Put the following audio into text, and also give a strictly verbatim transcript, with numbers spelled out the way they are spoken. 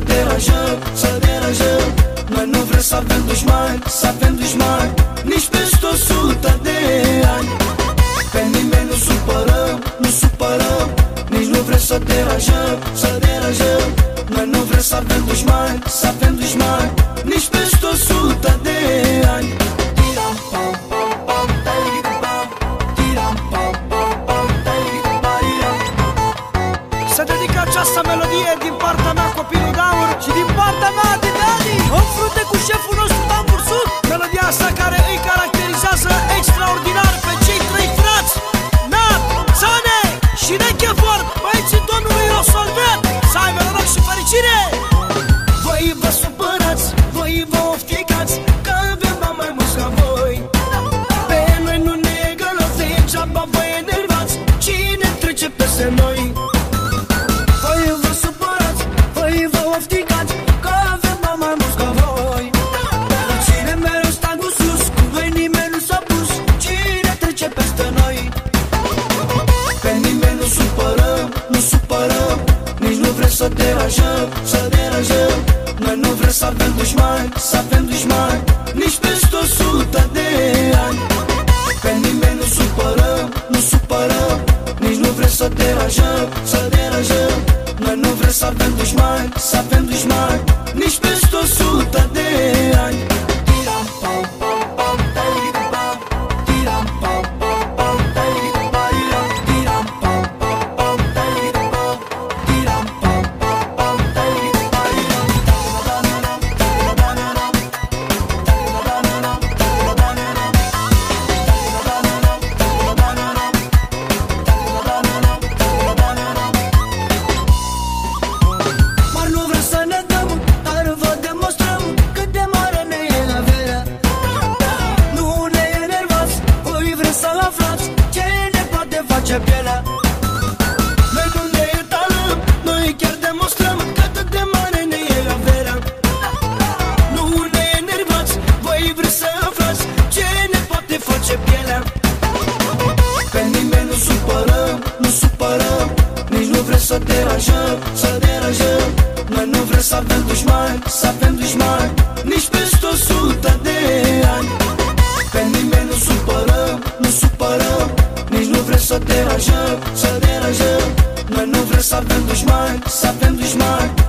deranjăm, să deranjăm. Noi nu vrem să avem dușmani, să avem dușmani nici peste o sută de ani. Pe nimeni nu supărăm, nu supărăm. Nici nu vrem să deranjăm, să deranjăm. Noi nu vrem să avem dușmani, să avem dușmani nici peste o sută de ani. Să dedic această melodie din partea mea, copilul Daur, și din partea mea de Dani, în frunte cu șeful nostru Tambur Sud. Melodia asta care îi caracterizează extraordinar pe cei trei frați Nat, Țane și Nechefort, băieții domnului Rosolvet. Să aibă noroc și fericire! Voi vă supărați, voi vă ofticați, că avem bani mai mulți ca voi. Pe noi nu ne egalați, degeaba vă enervați. Cine trece peste noi? Voi vă supărați, voi vă ofticați, că avem bani mai mulți ca voi. Dar cine mereu sta cu sus, cu voi nimeni nu s-a pus. Cine trece peste noi? Pe nimeni nu supărăm, nu supărăm. Nici nu vrem să deranjăm, să deranjăm. Noi nu vrem să avem dușmani, să avem dușmani nici peste o sută de ani. Pe nimeni nu supărăm, nu supărăm. Nici nu vrem să deranjăm, să deranjăm. Noi nu vrem să avem dușmani, să avem dușmani nici peste o sută de ani. Pielea. Noi nu ne etalăm, noi chiar demonstrăm că atât de mare ne e averea. Nu ne enervați, voi vreți să aflați ce ne poate face pielea. Pe nimeni nu supărăm, nu supărăm. Nici nu vrem să deranjăm, să deranjăm. Noi nu vrem să avem dușmani, să avem dușmani nici peste o sută de ani. Pe nimeni nu supărăm, nu supărăm. Nici nu vrem să deranjăm, să deranjăm. Noi nu vrem să avem dușmani, să avem dușmani